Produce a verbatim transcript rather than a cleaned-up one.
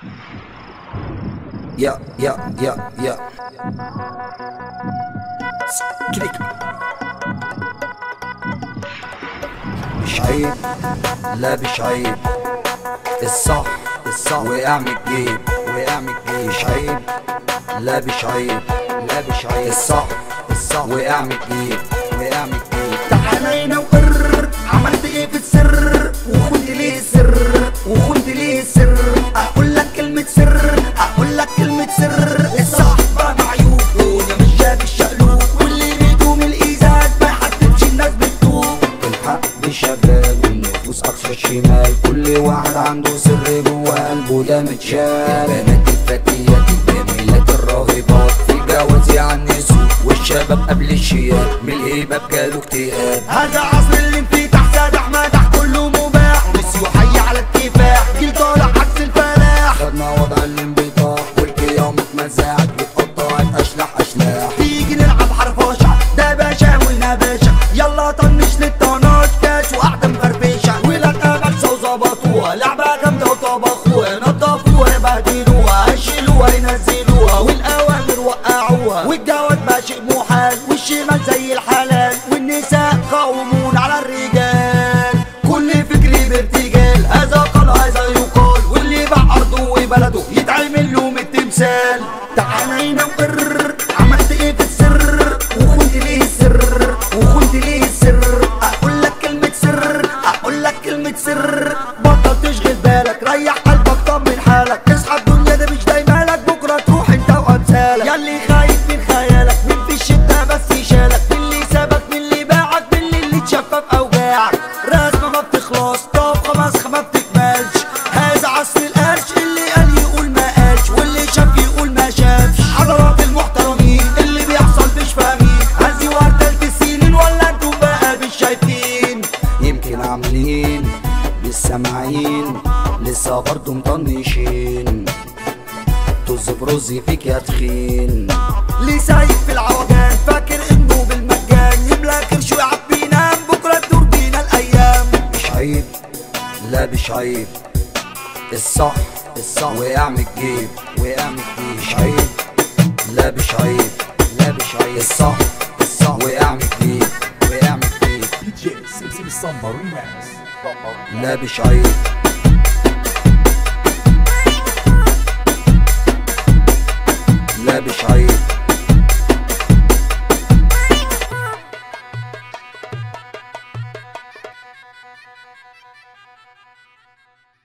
يا يا يا يا كليك. مش عيب، لا مش عيب، الصح الصح وقع من الجيب، وقع من الجيب. مش عيب، لا مش عيب، لا مش عيب، الصح الصح وقع من الجيب، وقع من الجيب. تعالى هنا وقر، عملت ايه في السر؟ وخنت ليه السر؟ وخنت ليه السر؟ اقول لك كلمة سر، اقول لك كلمة سر. الصح بقى معيوب وانا مش شايف الشقلوب، واللي بيدوم الازاز ما يحددش الناس بتدوب. الحق شغال والنفوس اقصى الشمال، كل واحد عنده سر جوه قلبه ده متشال. البنات الفتيات الجميلات الراهبات في الجواز يعنسوا، والشباب قبل الشياب من الهيبة بجاله اكتئاب. هذا عصر الانفتاح، سادح مدح كله مباح، ميسي وحي على الكفاح، جيل طالع عكس الفلاح. خدنا وضع الانبطاح والقيام اتمزعت واتقطعت اشلاح اشلاح. تيجي نلعب حرفاشة، ده باشا وهنا باشا، يلا طنش للطناش كاش وقعدة مفرفشة. ولاد أملسة وظبطوها، لعبة جامدة وطبخوها، نضفوها بهدلوها، هشلوها ينزلوها، والأوامر وقعوها، والجواز بقى شيء محال، والشمال زي الحلال، والنساء قومون على الرجال. كل فكري بارتجال، هذا قال هذا يقال، واللي باع أرضه وبلده يتعمل له من التمثال. تعالى هنا وقر، عملت ايه في السر؟ وخنت ليه السر؟ وخنت ليه السر؟ اقول لك كلمة سر، اقول لك كلمة سر. بطل تشغل بالك، ريح قلبك طمن حالك، اصحى الدنيا ده مش دايما لك، بكرة تروح انت وامثالك. ياللي خايف من خيالك، من في الشدة بس يشالك، من اللي سابك، من اللي باعك، من اللي اتشفى في اوجاعك. رسمة ما بتخلص، طبخة مسخة ما بتكملش، هذا عصر القرش، اللي قال يقول ما قالش، واللي شاف يقول ما شافش. حضرات المحترمين اللي بيحصل مش فاهمين، هزي وردة السنين ولا انتوا بقى مش شايفين؟ يمكن عاملين بالسامعين لسه برضه مطنشين، طز برز فيك يا تخين. ليه سايق في العوجان فاكر انه بالمجان، يملى كرش ويعبي ينام، بكره تدور بينا الايام. مش عيب، لا مش عيب، الصح الصح وقع من الجيب، وقع من الجيب. مش عيب، لا مش عيب، لا مش عيب، الصح الصح وقع من الجيب، وقع من الجيب. دي جي سمسم السمبر ريماكس. لا مش عيب.